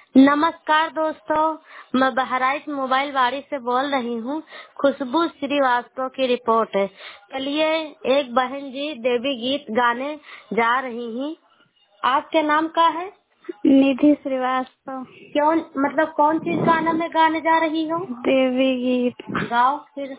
नमस्कार दोस्तों, मैं बहराइच मोबाइल वाड़ी से बोल रही हूँ। खुशबू श्रीवास्तव की रिपोर्ट है। चलिए, एक बहन जी देवी गीत गाने जा रही हैं। आपके नाम का है? निधि श्रीवास्तव। क्यों, मतलब कौन चीज गाना में गाने जा रही हो? देवी गीत। गाओ फिर।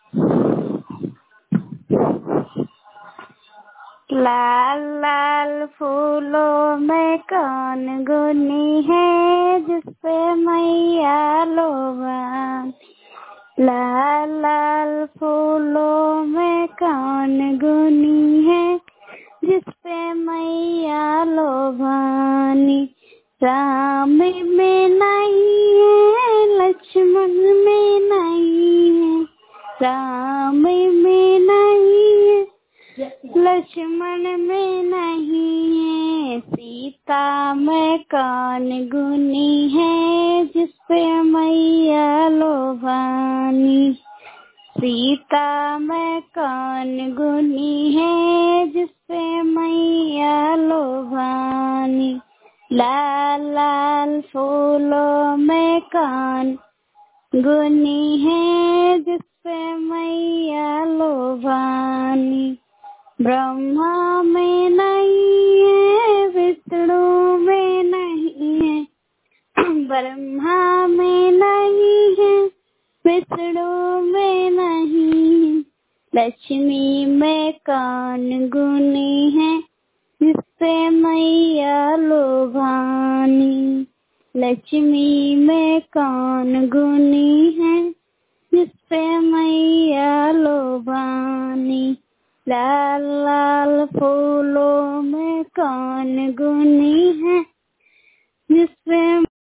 लाल लाल फूलों में कौन गुनी है जिसपे मैया लोभान। लाल लाल फूलों में कौन गुनी है जिसपे मैया लोभानी। राम में नहीं है, लक्ष्मण में नहीं है, राम में नहीं है, लक्ष्मण में नहीं है। सीता में कौन गुनी है जिसपे मैया लोभानी। सीता में कौन गुनी है जिसपे मैया लोभानी। लाल लाल फूलों में कौन गुनी है जिसपे मैया लोभानी। ब्रह्मा में नहीं है, विष्णु में नहीं है, ब्रह्मा में नहीं है, विष्णु में नहीं। लक्ष्मी में कौन गुनी है जिसपे मैया लोभानी। लक्ष्मी में कौन गुनी है जिसपे मैया लोभानी। लाल लाल फूलों में कौन गुनी है